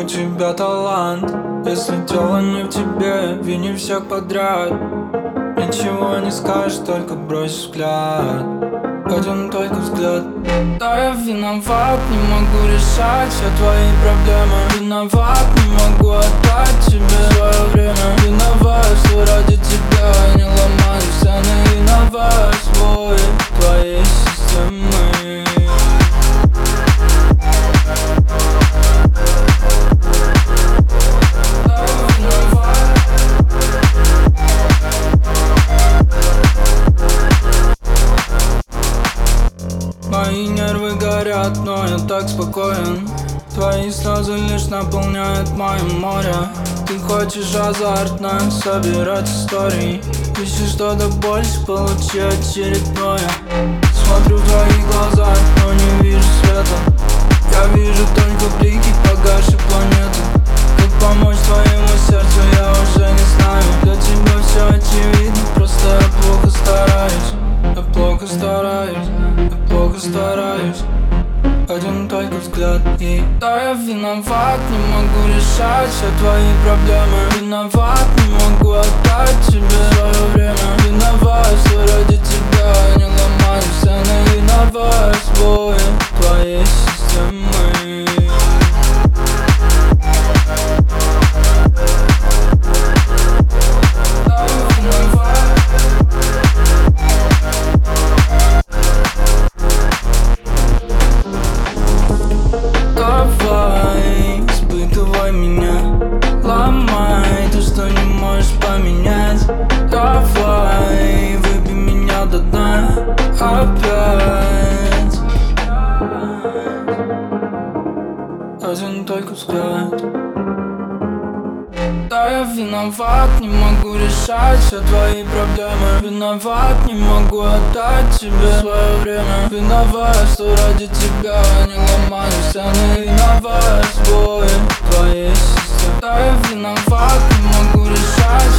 тебя талант. Если дело не в тебе, вини всех подряд. Ничего не скажешь, только брось взгляд. Один только взгляд. Да, я виноват, не могу решать все твои проблемы. Виноват, не могу отдать тебе свое время. Виноват, что ради тебя не ломаю стены. Виноват, свой твоей системы. Мои нервы горят, но я так спокоен. Твои слезы лишь наполняют мое море. Ты хочешь азартно собирать истории. Ищешь что-то больше, получи очередное. Смотрю в твои глаза, но не вижу света. Я вижу только блики погасшей планеты. Как помочь твоему сердцу, я уже не знаю. Для тебя все очевидно, просто я плохо стараюсь. Я плохо стараюсь, я плохо стараюсь. Один только взгляд и да, я виноват, не могу решать все твои проблемы. Виноват, не могу отдать тебе свое время. Виноват, что ради тебя не ломаю стены. Виноват, свой твоей системы. Давай, испытывай меня, ломай то, что не можешь поменять. Давай, выбей меня до дна опять. Один только взгляд. Да, я виноват, не могу решать все твои проблемы. Виноват, не могу отдать тебе свое время. Виноват, что ради тебя не ломаю стены. Виноват, свой твоей системы. Да, я виноват, не могу решать